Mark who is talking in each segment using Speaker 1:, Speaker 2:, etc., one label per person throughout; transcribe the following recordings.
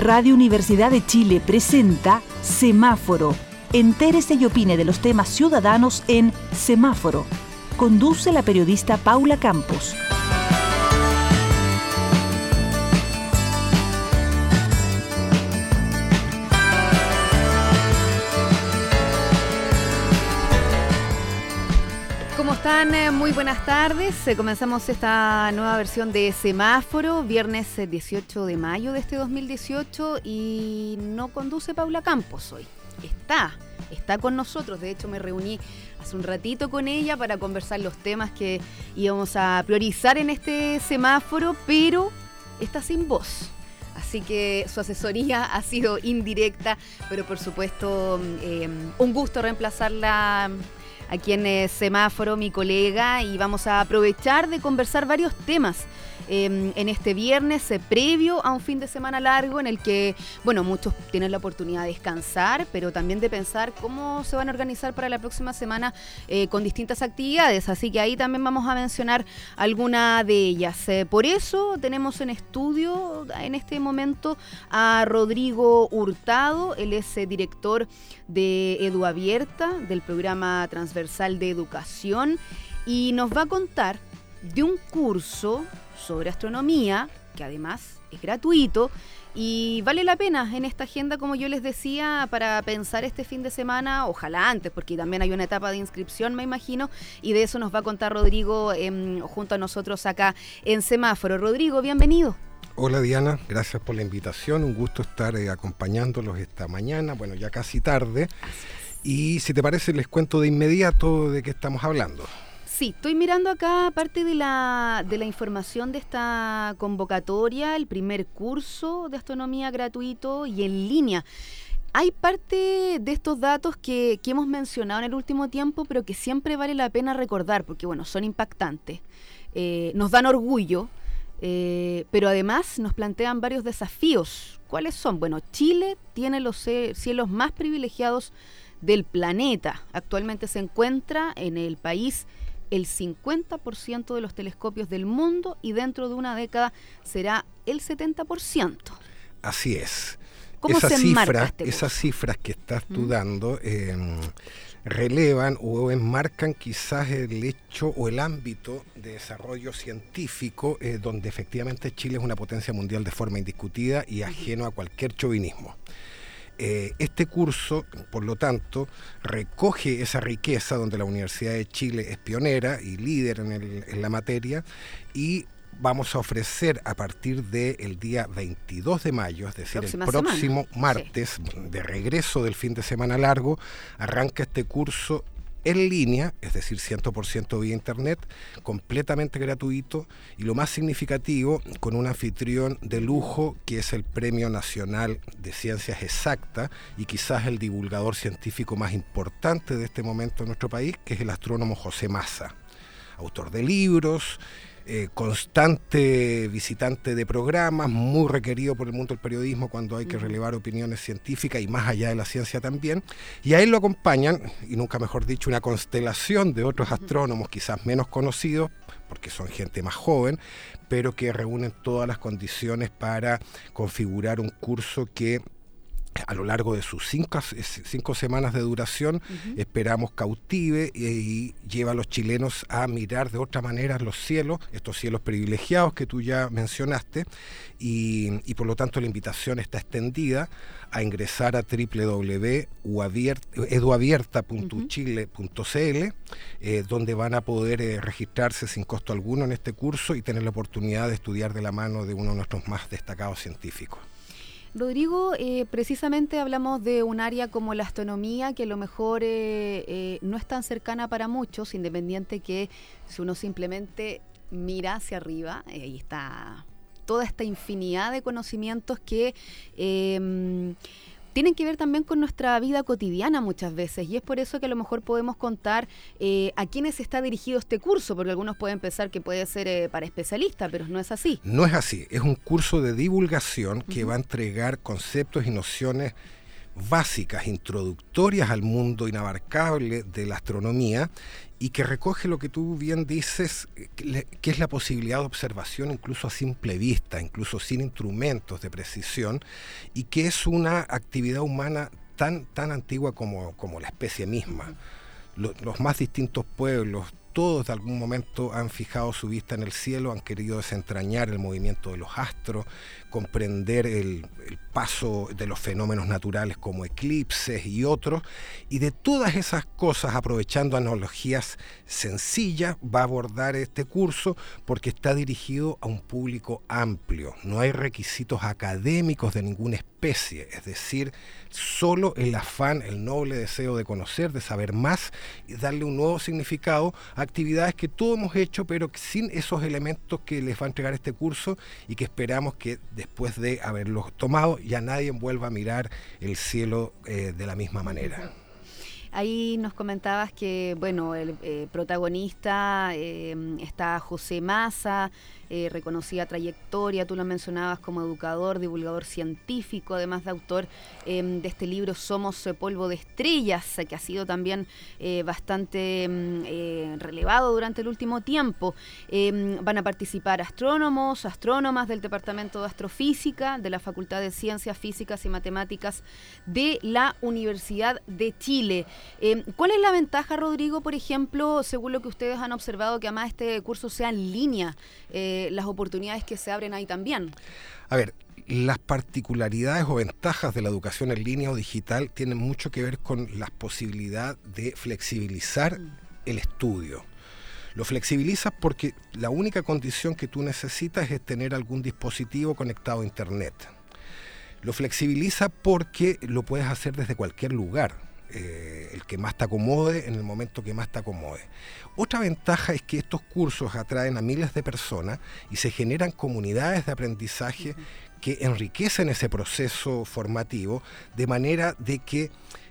Speaker 1: Radio Universidad de Chile presenta Semáforo. Entérese y opine de los temas ciudadanos en Semáforo. Conduce la periodista Paula Campos.
Speaker 2: ¿Cómo están? Muy buenas tardes. Comenzamos esta nueva versión de Semáforo, viernes 18 de mayo de este 2018, y no conduce Paula Campos hoy. Está con nosotros. De hecho, me reuní hace un ratito con ella para conversar los temas que íbamos a priorizar en este semáforo, pero está sin voz. Así que su asesoría ha sido indirecta, pero por supuesto un gusto reemplazarla aquí en Semáforo, mi colega, y vamos a aprovechar de conversar varios temas en este viernes previo a un fin de semana largo en el que, bueno, muchos tienen la oportunidad de descansar, pero también de pensar cómo se van a organizar para la próxima semana con distintas actividades, así que ahí también vamos a mencionar alguna de ellas. Por eso tenemos en estudio en este momento a Rodrigo Hurtado. Él es director de Edu Abierta, del programa transversal de educación, y nos va a contar de un curso sobre astronomía, que además es gratuito y vale la pena en esta agenda, como yo les decía, para pensar este fin de semana, ojalá antes, porque también hay una etapa de inscripción, me imagino, y de eso nos va a contar Rodrigo junto a nosotros acá en Semáforo. Rodrigo, bienvenido.
Speaker 3: Hola Diana, gracias por la invitación, un gusto estar acompañándolos esta mañana, bueno, ya casi tarde, y si te parece les cuento de inmediato de qué estamos hablando.
Speaker 2: Sí, estoy mirando acá parte de la información de esta convocatoria, el primer curso de astronomía gratuito y en línea. Hay parte de estos datos que hemos mencionado en el último tiempo, pero que siempre vale la pena recordar, porque bueno, son impactantes, nos dan orgullo, pero además nos plantean varios desafíos. ¿Cuáles son? Bueno, Chile tiene los cielos más privilegiados del planeta. Actualmente se encuentra en el país el 50% de los telescopios del mundo y dentro de una década será el 70%.
Speaker 3: Así es.
Speaker 2: ¿Cómo se enmarca este curso?
Speaker 3: Esas cifras que estás tú dando relevan o enmarcan quizás el hecho o el ámbito de desarrollo científico donde efectivamente Chile es una potencia mundial de forma indiscutida y ajeno a cualquier chauvinismo. Este curso, por lo tanto, recoge esa riqueza donde la Universidad de Chile es pionera y líder en la materia, y vamos a ofrecer a partir del día 22 de mayo, es decir, el próximo martes, de regreso del fin de semana largo, arranca este curso en línea, es decir, 100% vía internet, completamente gratuito, y lo más significativo, con un anfitrión de lujo que es el Premio Nacional de Ciencias Exactas y quizás el divulgador científico más importante de este momento en nuestro país, que es el astrónomo José Massa, autor de libros, constante visitante de programas, muy requerido por el mundo del periodismo cuando hay que relevar opiniones científicas y más allá de la ciencia también, y a él lo acompañan, y nunca mejor dicho, una constelación de otros astrónomos quizás menos conocidos, porque son gente más joven, pero que reúnen todas las condiciones para configurar un curso que a lo largo de sus cinco semanas de duración esperamos cautive y lleva a los chilenos a mirar de otra manera los cielos, estos cielos privilegiados que tú ya mencionaste, y por lo tanto la invitación está extendida a ingresar a www.eduabierta.chile.cl, donde van a poder registrarse sin costo alguno en este curso y tener la oportunidad de estudiar de la mano de uno de nuestros más destacados científicos.
Speaker 2: Rodrigo, precisamente hablamos de un área como la astronomía que a lo mejor no es tan cercana para muchos, independiente que si uno simplemente mira hacia arriba, ahí está toda esta infinidad de conocimientos que tienen que ver también con nuestra vida cotidiana muchas veces, y es por eso que a lo mejor podemos contar a quiénes está dirigido este curso, porque algunos pueden pensar que puede ser para especialistas, pero no es así.
Speaker 3: No es así, es un curso de divulgación que va a entregar conceptos y nociones básicas, introductorias al mundo inabarcable de la astronomía, y que recoge lo que tú bien dices, que es la posibilidad de observación incluso a simple vista, incluso sin instrumentos de precisión, y que es una actividad humana tan antigua como la especie misma. Los más distintos pueblos, todos de algún momento han fijado su vista en el cielo, han querido desentrañar el movimiento de los astros, comprender el paso de los fenómenos naturales como eclipses y otros, y de todas esas cosas, aprovechando analogías sencillas, va a abordar este curso porque está dirigido a un público amplio. No hay requisitos académicos de ninguna especie, es decir, solo el afán, el noble deseo de conocer, de saber más y darle un nuevo significado a actividades que todos hemos hecho, pero sin esos elementos que les va a entregar este curso, y que esperamos que después de haberlos tomado ya nadie vuelva a mirar el cielo de la misma manera.
Speaker 2: Ahí nos comentabas que, bueno, el protagonista está José Massa, reconocida trayectoria, tú lo mencionabas como educador, divulgador científico, además de autor de este libro Somos Polvo de Estrellas, que ha sido también bastante relevado durante el último tiempo. Van a participar astrónomos, astrónomas del Departamento de Astrofísica, de la Facultad de Ciencias Físicas y Matemáticas de la Universidad de Chile. ¿Cuál es la ventaja, Rodrigo, por ejemplo, según lo que ustedes han observado, que además este curso sea en línea, las oportunidades que se abren ahí también?
Speaker 3: A ver, las particularidades o ventajas de la educación en línea o digital tienen mucho que ver con la posibilidad de flexibilizar el estudio. Lo flexibilizas porque la única condición que tú necesitas es tener algún dispositivo conectado a Internet. Lo flexibiliza porque lo puedes hacer desde cualquier lugar. El que más te acomode, en el momento que más te acomode. Otra ventaja es que estos cursos atraen a miles de personas y se generan comunidades de aprendizaje que enriquecen ese proceso formativo, de manera de que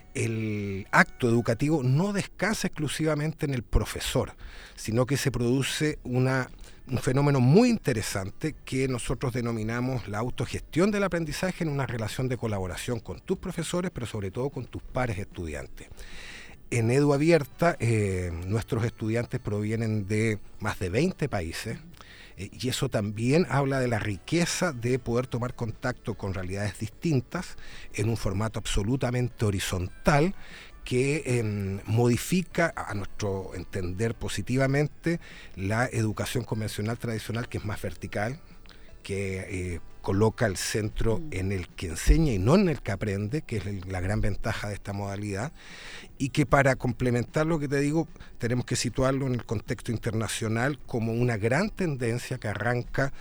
Speaker 3: el acto educativo no descansa exclusivamente en el profesor, sino que se produce un fenómeno muy interesante que nosotros denominamos la autogestión del aprendizaje en una relación de colaboración con tus profesores, pero sobre todo con tus pares estudiantes. En Edu Abierta, nuestros estudiantes provienen de más de 20 países, y eso también habla de la riqueza de poder tomar contacto con realidades distintas en un formato absolutamente horizontal, que modifica, a nuestro entender positivamente, la educación convencional tradicional, que es más vertical, que coloca el centro en el que enseña y no en el que aprende, que es la gran ventaja de esta modalidad, y que, para complementar lo que te digo, tenemos que situarlo en el contexto internacional como una gran tendencia que arranca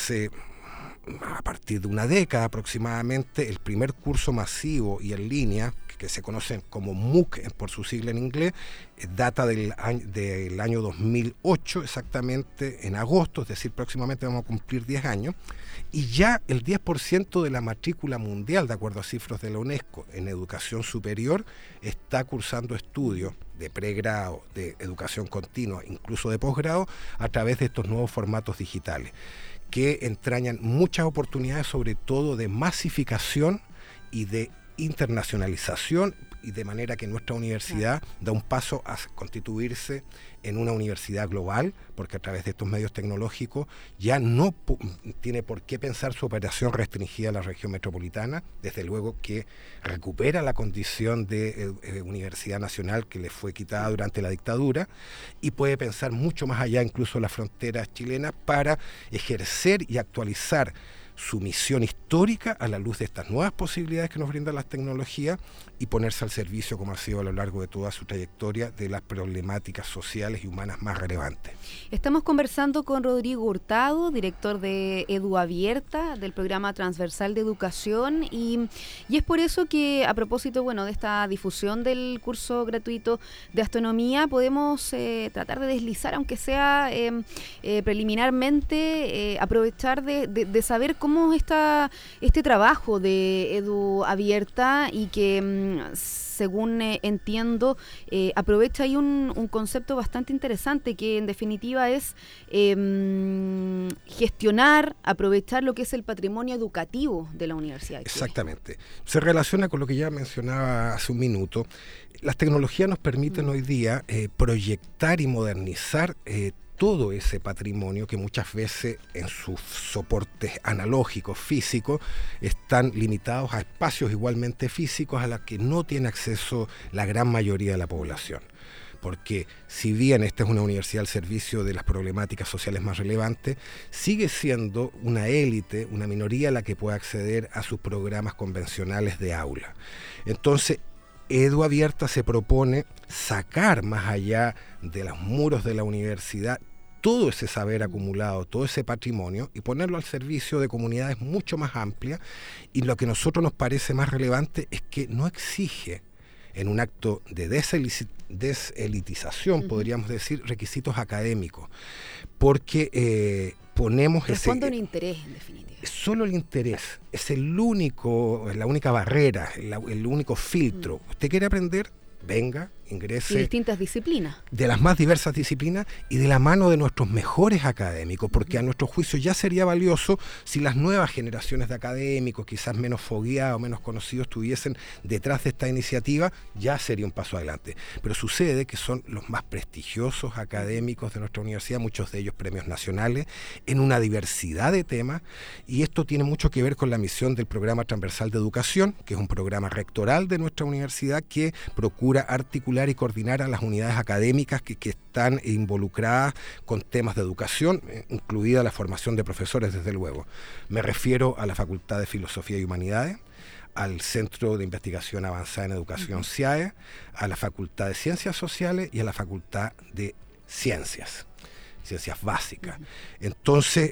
Speaker 3: a partir de una década aproximadamente. El primer curso masivo y en línea, que se conocen como MOOC por su sigla en inglés, data del año 2008, exactamente en agosto, es decir, próximamente vamos a cumplir 10 años, y ya el 10% de la matrícula mundial, de acuerdo a cifras de la UNESCO, en educación superior, está cursando estudios de pregrado, de educación continua, incluso de posgrado, a través de estos nuevos formatos digitales, que entrañan muchas oportunidades, sobre todo de masificación y de internacionalización, y de manera que nuestra universidad da un paso a constituirse en una universidad global, porque a través de estos medios tecnológicos ya no tiene por qué pensar su operación restringida a la región metropolitana. Desde luego que recupera la condición de universidad nacional que le fue quitada durante la dictadura, y puede pensar mucho más allá, incluso las fronteras chilenas, para ejercer y actualizar su misión histórica a la luz de estas nuevas posibilidades que nos brindan las tecnologías, y ponerse al servicio, como ha sido a lo largo de toda su trayectoria, de las problemáticas sociales y humanas más relevantes.
Speaker 2: Estamos conversando con Rodrigo Hurtado, director de Edu Abierta, del programa transversal de educación, y es por eso que, a propósito, bueno, de esta difusión del curso gratuito de astronomía, podemos tratar de deslizar, aunque sea preliminarmente, aprovechar de saber cómo está este trabajo de Edu Abierta, y que según entiendo, aprovecha ahí un concepto bastante interesante que en definitiva es gestionar, aprovechar lo que es el patrimonio educativo de la Universidad de Chile.
Speaker 3: Exactamente. Se relaciona con lo que ya mencionaba hace un minuto. Las tecnologías nos permiten hoy día proyectar y modernizar todo ese patrimonio que muchas veces en sus soportes analógicos, físicos, están limitados a espacios igualmente físicos a los que no tiene acceso la gran mayoría de la población. Porque si bien esta es una universidad al servicio de las problemáticas sociales más relevantes, sigue siendo una élite, una minoría la que puede acceder a sus programas convencionales de aula. Entonces, Edu Abierta se propone sacar más allá de los muros de la universidad todo ese saber acumulado, todo ese patrimonio y ponerlo al servicio de comunidades mucho más amplias, y lo que a nosotros nos parece más relevante es que no exige en un acto de deselitización, podríamos decir, requisitos académicos, porque ponemos
Speaker 2: responde un interés, en definitiva.
Speaker 3: Solo el interés es la única barrera, el único filtro. ¿Usted quiere aprender? Venga, ingrese.
Speaker 2: Y distintas disciplinas.
Speaker 3: De las más diversas disciplinas y de la mano de nuestros mejores académicos, porque a nuestro juicio ya sería valioso si las nuevas generaciones de académicos, quizás menos fogueados, menos conocidos, estuviesen detrás de esta iniciativa, ya sería un paso adelante. Pero sucede que son los más prestigiosos académicos de nuestra universidad, muchos de ellos premios nacionales, en una diversidad de temas, y esto tiene mucho que ver con la misión del Programa Transversal de Educación, que es un programa rectoral de nuestra universidad que procura articular y coordinar a las unidades académicas que están involucradas con temas de educación, incluida la formación de profesores, desde luego. Me refiero a la Facultad de Filosofía y Humanidades, al Centro de Investigación Avanzada en Educación CIAE, a la Facultad de Ciencias Sociales y a la Facultad de Ciencias básicas. Entonces,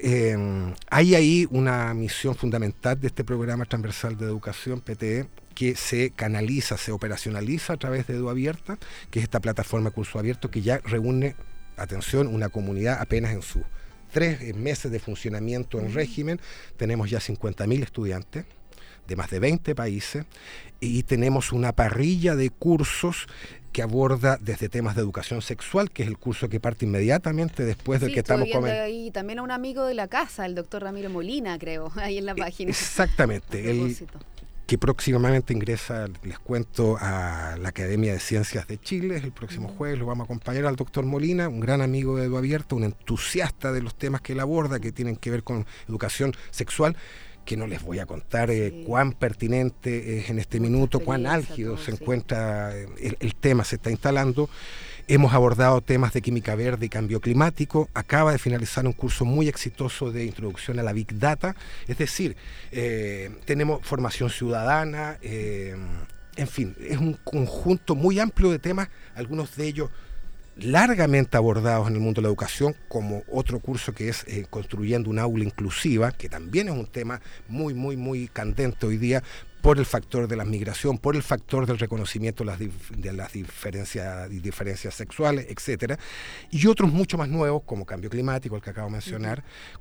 Speaker 3: hay ahí una misión fundamental de este Programa Transversal de Educación, PTE, que se canaliza, se operacionaliza a través de Edu Abierta, que es esta plataforma de curso abierto que ya reúne, atención, una comunidad apenas en sus 3 meses de funcionamiento en régimen. Tenemos ya 50.000 estudiantes de más de 20 países y tenemos una parrilla de cursos que aborda desde temas de educación sexual, que es el curso que parte inmediatamente después del que estamos comentando.
Speaker 2: Y también a un amigo de la casa, el doctor Ramiro Molina, creo, ahí en la página.
Speaker 3: Exactamente. Que próximamente ingresa, les cuento, a la Academia de Ciencias de Chile. El próximo jueves lo vamos a acompañar al doctor Molina, un gran amigo de Edu Abierto, un entusiasta de los temas que él aborda, que tienen que ver con educación sexual, que no les voy a contar cuán pertinente es en este minuto, cuán álgido se encuentra el tema, se está instalando. Hemos abordado temas de química verde y cambio climático. Acaba de finalizar un curso muy exitoso de introducción a la Big Data. Es decir, tenemos formación ciudadana, en fin, es un conjunto muy amplio de temas, algunos de ellos largamente abordados en el mundo de la educación, como otro curso que es Construyendo un Aula Inclusiva, que también es un tema muy, muy, muy candente hoy día, por el factor de la migración, por el factor del reconocimiento de las diferencias sexuales, etcétera, y otros mucho más nuevos, como cambio climático, el que acabo de mencionar,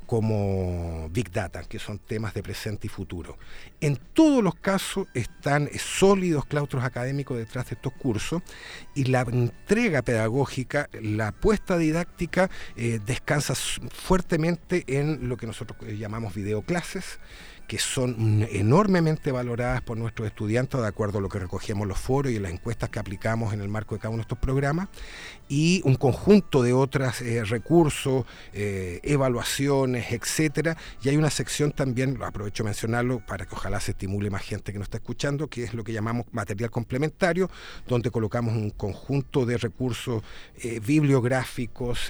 Speaker 3: como Big Data, que son temas de presente y futuro. En todos los casos están sólidos claustros académicos detrás de estos cursos, y la entrega pedagógica, la apuesta didáctica, descansa fuertemente en lo que nosotros llamamos videoclases, que son enormemente valoradas por nuestros estudiantes de acuerdo a lo que recogemos en los foros y en las encuestas que aplicamos en el marco de cada uno de estos programas, y un conjunto de otros recursos, evaluaciones, etcétera. Y hay una sección también, aprovecho de mencionarlo para que ojalá se estimule más gente que nos está escuchando, que es lo que llamamos material complementario, donde colocamos un conjunto de recursos bibliográficos,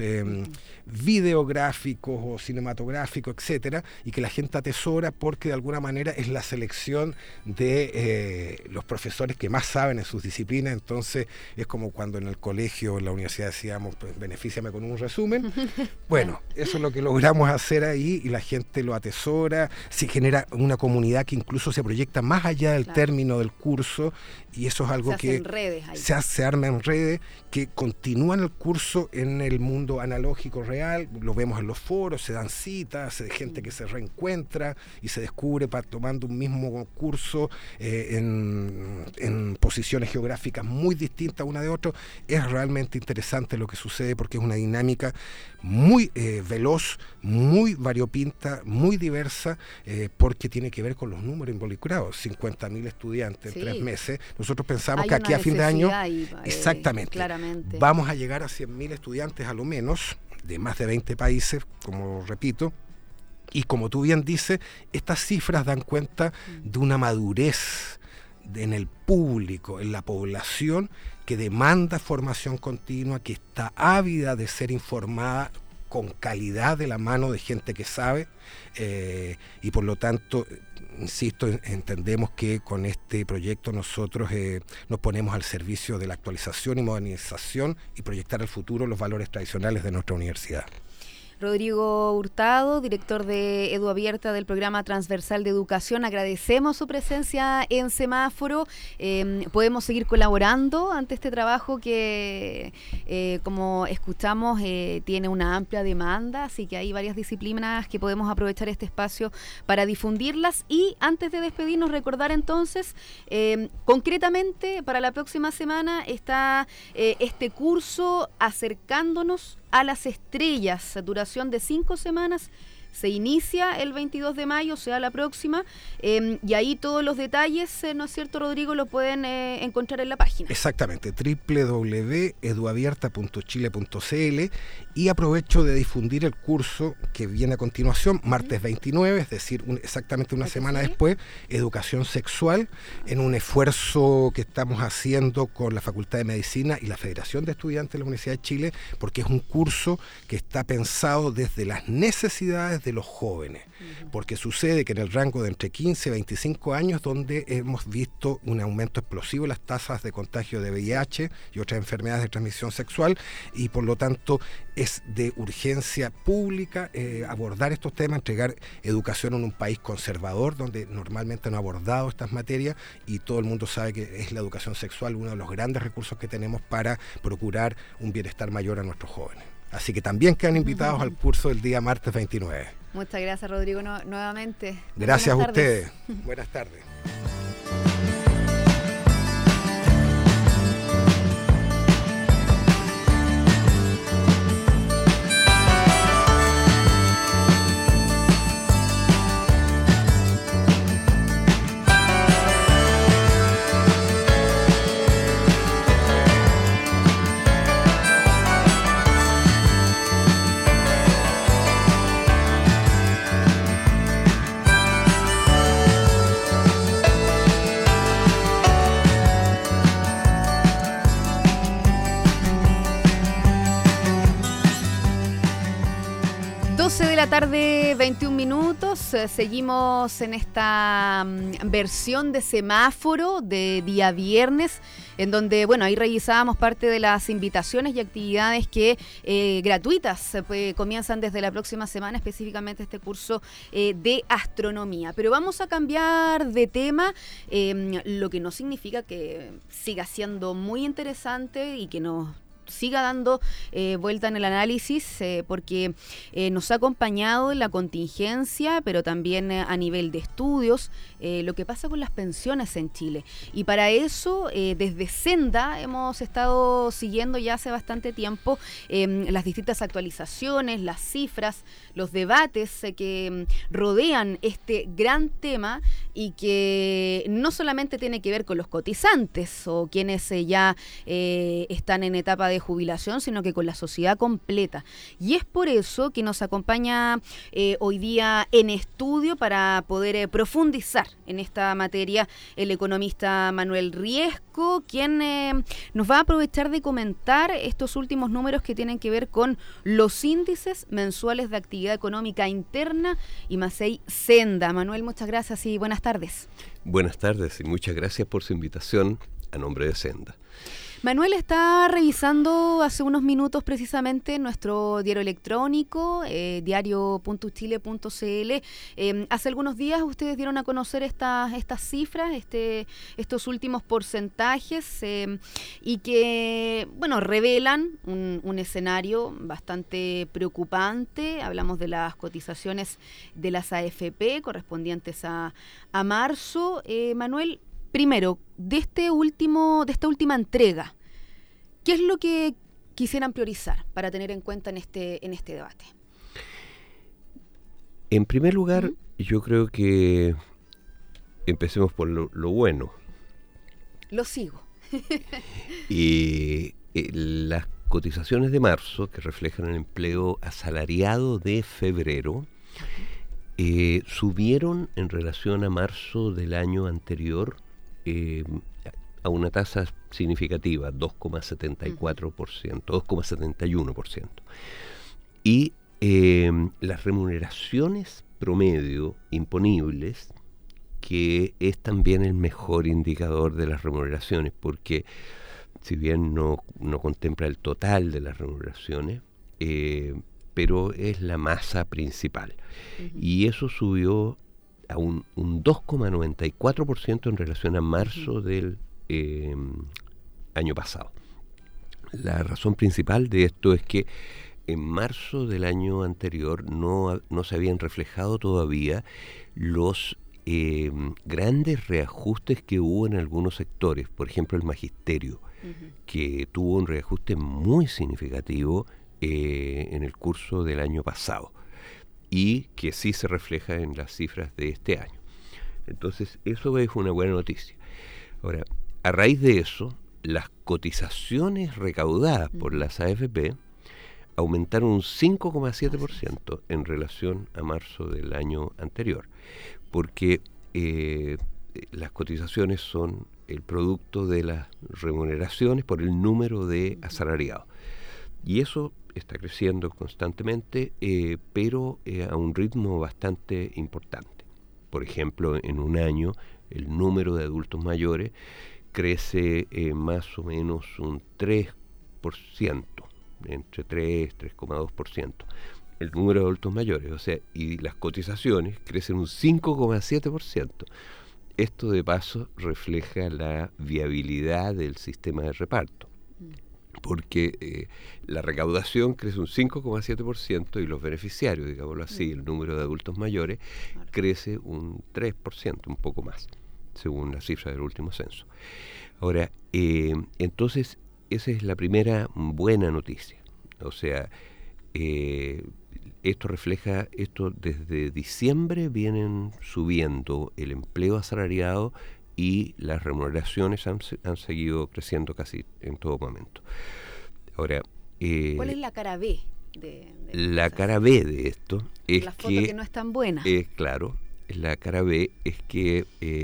Speaker 3: videográficos o cinematográficos, etcétera, y que la gente atesora porque de alguna manera es la selección de los profesores que más saben en sus disciplinas. Entonces es como cuando en el colegio o en la universidad decíamos, pues, benefíciame con un resumen. Bueno, eso es lo que logramos hacer ahí, y la gente lo atesora, se genera una comunidad que incluso se proyecta más allá del término del curso, y eso es algo que se arma en redes, que continúan el curso en el mundo analógico real, lo vemos en los foros, se dan citas, gente que se reencuentra y se descubre tomando un mismo curso en posiciones geográficas muy distintas una de otra. Es realmente interesante lo que sucede porque es una dinámica muy veloz, muy variopinta, muy diversa, porque tiene que ver con los números involucrados. 50.000 estudiantes en 3 meses. Nosotros pensamos que aquí a fin de año, exactamente,
Speaker 2: claramente,
Speaker 3: vamos a llegar a 100.000 estudiantes a lo menos, de más de 20 países, como repito. Y como tú bien dices, estas cifras dan cuenta de una madurez en el público, en la población, que demanda formación continua, que está ávida de ser informada con calidad de la mano de gente que sabe, y por lo tanto, insisto, entendemos que con este proyecto nosotros nos ponemos al servicio de la actualización y modernización y proyectar al futuro los valores tradicionales de nuestra universidad.
Speaker 2: Rodrigo Hurtado, director de EduAbierta del Programa Transversal de Educación, agradecemos su presencia en Semáforo. Podemos seguir colaborando ante este trabajo que, como escuchamos, tiene una amplia demanda, así que hay varias disciplinas que podemos aprovechar este espacio para difundirlas. Y antes de despedirnos, recordar entonces, concretamente para la próxima semana está este curso Acercándonos a las Estrellas, duración de 5 semanas. Se inicia el 22 de mayo, o sea, la próxima, y ahí todos los detalles, ¿no es cierto, Rodrigo?, lo pueden encontrar en la página.
Speaker 3: Exactamente, www.eduabierta.chile.cl, y aprovecho de difundir el curso que viene a continuación, martes 29, es decir, exactamente una semana después, Educación Sexual, en un esfuerzo que estamos haciendo con la Facultad de Medicina y la Federación de Estudiantes de la Universidad de Chile, porque es un curso que está pensado desde las necesidades de los jóvenes, porque sucede que en el rango de entre 15 y 25 años, donde hemos visto un aumento explosivo en las tasas de contagio de VIH y otras enfermedades de transmisión sexual, y por lo tanto es de urgencia pública abordar estos temas, entregar educación en un país conservador, donde normalmente no ha abordado estas materias, y todo el mundo sabe que es la educación sexual uno de los grandes recursos que tenemos para procurar un bienestar mayor a nuestros jóvenes. Así que también quedan invitados al curso del día martes 29.
Speaker 2: Muchas gracias, Rodrigo, nuevamente.
Speaker 3: Gracias a ustedes. Buenas tardes.
Speaker 2: De la tarde, 21 minutos. Seguimos en esta versión de Semáforo de día viernes, en donde, bueno, ahí revisábamos parte de las invitaciones y actividades que gratuitas comienzan desde la próxima semana, específicamente este curso de astronomía. Pero vamos a cambiar de tema, lo que no significa que siga siendo muy interesante y que nos siga dando vuelta en el análisis, porque nos ha acompañado en la contingencia, pero también a nivel de estudios, lo que pasa con las pensiones en Chile. Y para eso, desde Senda, hemos estado siguiendo ya hace bastante tiempo las distintas actualizaciones, las cifras, los debates que rodean este gran tema, y que no solamente tiene que ver con los cotizantes o quienes ya están en etapa de jubilación, sino que con la sociedad completa. Y es por eso que nos acompaña hoy día en estudio para poder profundizar en esta materia el economista Manuel Riesco, quien nos va a aprovechar de comentar estos últimos números que tienen que ver con los índices mensuales de actividad económica interna y Macei Senda. Manuel, muchas gracias y buenas tardes.
Speaker 4: Buenas tardes y muchas gracias por su invitación a nombre de Senda.
Speaker 2: Manuel está revisando hace unos minutos precisamente nuestro diario electrónico, diario.chile.cl. Hace algunos días ustedes dieron a conocer estas cifras, estos últimos porcentajes, y que, bueno, revelan un escenario bastante preocupante. Hablamos de las cotizaciones de las AFP correspondientes a marzo. Manuel, primero, de esta última entrega, ¿qué es lo que quisieran priorizar para tener en cuenta en este debate?
Speaker 4: En primer lugar, yo creo que empecemos por lo bueno.
Speaker 2: Lo sigo.
Speaker 4: Y las cotizaciones de marzo, que reflejan el empleo asalariado de febrero, subieron en relación a marzo del año anterior a una tasa significativa, 2,74%, 2,71%. Y las remuneraciones promedio imponibles, que es también el mejor indicador de las remuneraciones, porque si bien no contempla el total de las remuneraciones, pero es la masa principal. Y eso subió a un 2,94% en relación a marzo del año pasado. La razón principal de esto es que en marzo del año anterior no se habían reflejado todavía los grandes reajustes que hubo en algunos sectores, por ejemplo el magisterio, que tuvo un reajuste muy significativo en el curso del año pasado, y que sí se refleja en las cifras de este año. Entonces, eso es una buena noticia. Ahora, a raíz de eso, las cotizaciones recaudadas por las AFP aumentaron un 5,7% en relación a marzo del año anterior, porque las cotizaciones son el producto de las remuneraciones por el número de asalariados. Y eso está creciendo constantemente, pero a un ritmo bastante importante. Por ejemplo, en un año el número de adultos mayores crece más o menos un 3%, entre 3 y 3,2%. El número de adultos mayores, o sea, y las cotizaciones crecen un 5,7%. Esto de paso refleja la viabilidad del sistema de reparto, porque la recaudación crece un 5,7% y los beneficiarios, digámoslo así, el número de adultos mayores, crece un 3%, un poco más, según la cifra del último censo. Ahora, entonces, esa es la primera buena noticia. O sea, esto desde diciembre vienen subiendo el empleo asalariado y las remuneraciones han seguido creciendo casi en todo momento. Ahora,
Speaker 2: ¿cuál es la cara B?
Speaker 4: La cara B de esto es
Speaker 2: la foto que no es tan buena.
Speaker 4: Claro, la cara B es que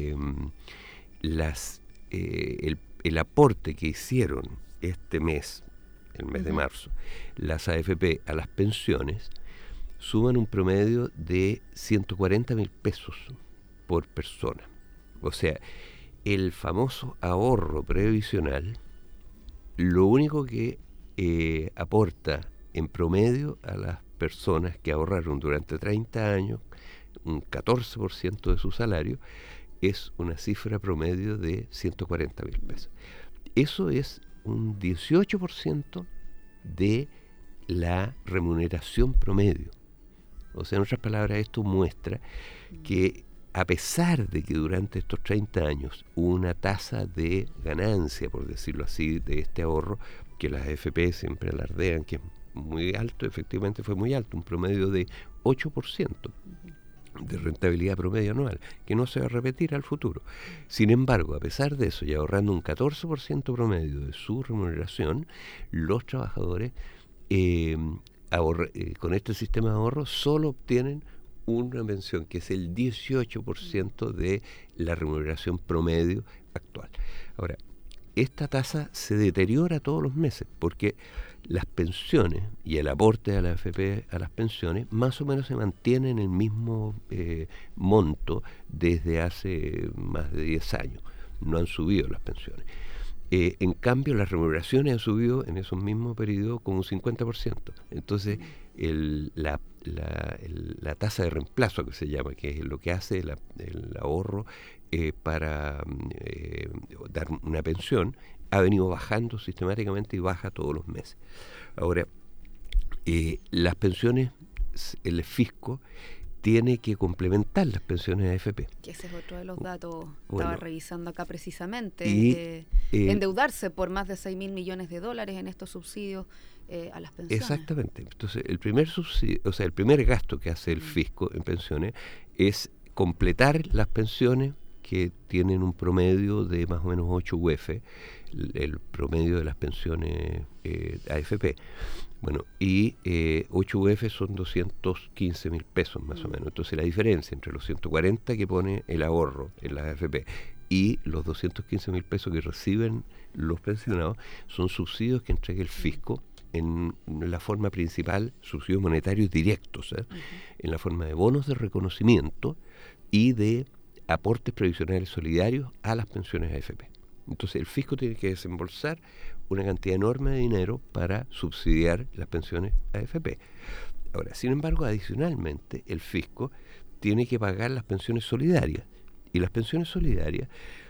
Speaker 4: el aporte que hicieron este mes, el mes de marzo, las AFP a las pensiones, suman un promedio de 140.000 pesos por persona. O sea, el famoso ahorro previsional, lo único que aporta en promedio a las personas que ahorraron durante 30 años un 14% de su salario, es una cifra promedio de 140.000 pesos. Eso es un 18% de la remuneración promedio. O sea, en otras palabras, esto muestra que a pesar de que durante estos 30 años hubo una tasa de ganancia, por decirlo así, de este ahorro, que las AFP siempre alardean que es muy alto, efectivamente fue muy alto, un promedio de 8% de rentabilidad promedio anual, que no se va a repetir al futuro. Sin embargo, a pesar de eso, y ahorrando un 14% promedio de su remuneración, los trabajadores con este sistema de ahorro solo obtienen una pensión que es el 18% de la remuneración promedio actual. Ahora, esta tasa se deteriora todos los meses porque las pensiones y el aporte a la AFP a las pensiones más o menos se mantienen en el mismo monto desde hace más de 10 años. No han subido las pensiones. En cambio, las remuneraciones han subido en esos mismos periodos como un 50%. Entonces, la tasa de reemplazo, que se llama, que es lo que hace el ahorro para dar una pensión, ha venido bajando sistemáticamente y baja todos los meses. Ahora, las pensiones, el fisco tiene que complementar las pensiones AFP.
Speaker 2: Que ese es otro de los datos,
Speaker 4: Bueno,
Speaker 2: estaba revisando acá precisamente,
Speaker 4: y,
Speaker 2: endeudarse por más de 6.000 millones de dólares en estos subsidios a las pensiones.
Speaker 4: Exactamente. Entonces, el primer subsidio, o sea, el primer gasto que hace el fisco en pensiones es completar las pensiones que tienen un promedio de más o menos 8 UF, el promedio de las pensiones AFP. Bueno, y 8 UF son 215 mil pesos más o menos. Entonces la diferencia entre los 140 que pone el ahorro en la AFP y los 215 mil pesos que reciben los pensionados son subsidios que entrega el fisco en la forma principal, subsidios monetarios directos, en la forma de bonos de reconocimiento y de aportes previsionales solidarios a las pensiones AFP. Entonces el fisco tiene que desembolsar una cantidad enorme de dinero para subsidiar las pensiones AFP. Ahora, sin embargo, adicionalmente, el fisco tiene que pagar las pensiones solidarias. Y las pensiones solidarias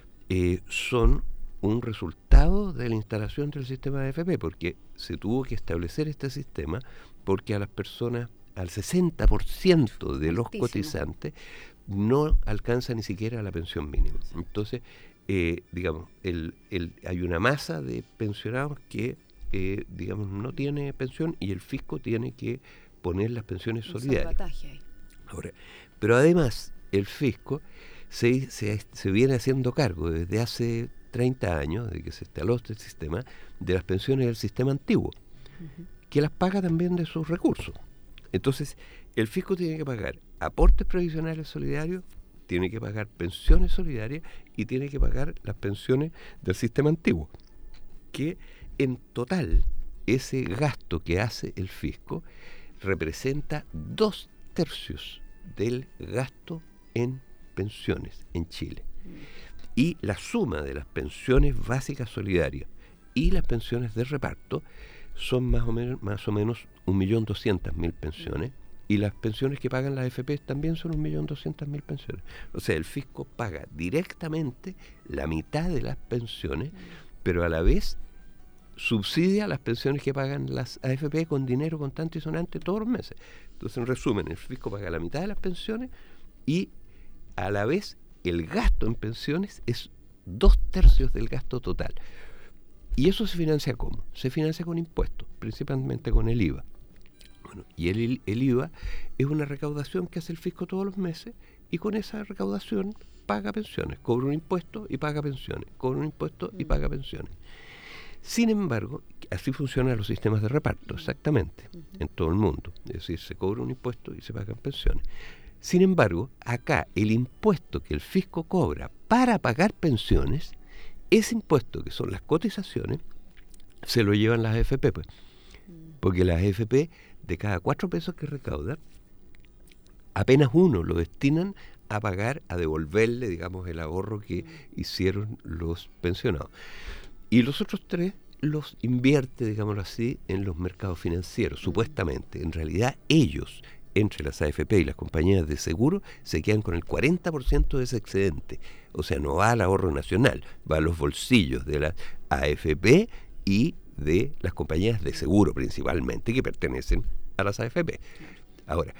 Speaker 4: son un resultado de la instalación del sistema AFP, porque se tuvo que establecer este sistema porque a las personas, al 60% de los cotizantes, no alcanza ni siquiera la pensión mínima. Entonces, digamos, hay una masa de pensionados que, digamos, no tiene pensión y el fisco tiene que poner las pensiones solidarias. Ahora, pero además, el fisco se viene haciendo cargo desde hace 30 años, desde que se instaló este sistema, de las pensiones del sistema antiguo, que las paga también de sus recursos. Entonces, el fisco tiene que pagar aportes previsionales solidarios, tiene que pagar pensiones solidarias y tiene que pagar las pensiones del sistema antiguo, que en total ese gasto que hace el fisco representa 2/3 del gasto en pensiones en Chile. Y la suma de las pensiones básicas solidarias y las pensiones de reparto son más o menos 1.200.000 pensiones, y las pensiones que pagan las AFP también son 1.200.000 pensiones. O sea, el fisco paga directamente la mitad de las pensiones, pero a la vez subsidia las pensiones que pagan las AFP con dinero contante y sonante todos los meses. Entonces, en resumen, el fisco paga la mitad de las pensiones y a la vez el gasto en pensiones es 2/3 del gasto total. ¿Y eso se financia cómo? Se financia con impuestos, principalmente con el IVA. Bueno, y el IVA es una recaudación que hace el fisco todos los meses, y con esa recaudación paga pensiones, cobra un impuesto y paga pensiones, cobra un impuesto y paga pensiones. Sin embargo, así funcionan los sistemas de reparto, exactamente, en todo el mundo. Es decir, se cobra un impuesto y se pagan pensiones. Sin embargo, acá el impuesto que el fisco cobra para pagar pensiones, ese impuesto que son las cotizaciones, se lo llevan las AFP, pues. Porque las AFP, de cada 4 pesos que recaudan, apenas 1 lo destinan a pagar, a devolverle, digamos, el ahorro que hicieron los pensionados. Y los otros 3 los invierte, digámoslo así, en los mercados financieros, supuestamente. En realidad, ellos, entre las AFP y las compañías de seguro, se quedan con el 40% de ese excedente. O sea, no va al ahorro nacional, va a los bolsillos de las AFP y de las compañías de seguro principalmente, que pertenecen a las AFP. Ahora,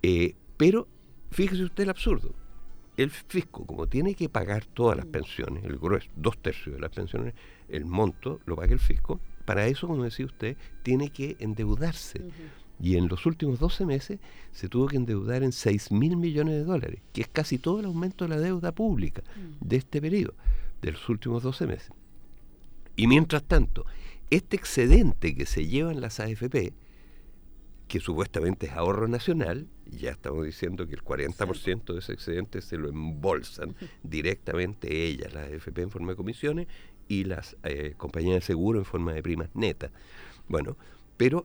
Speaker 4: pero fíjese usted el absurdo. El fisco, como tiene que pagar todas las pensiones, el grueso, 2/3 de las pensiones, el monto lo paga el fisco. Para eso, como decía usted, tiene que endeudarse. Y en los últimos 12 meses se tuvo que endeudar en 6.000 millones de dólares, que es casi todo el aumento de la deuda pública de este periodo, de los últimos 12 meses. Y mientras tanto, este excedente que se llevan las AFP, que supuestamente es ahorro nacional, ya estamos diciendo que el 40% de ese excedente se lo embolsan directamente ellas, las AFP en forma de comisiones y las compañías de seguro en forma de primas netas. Bueno, pero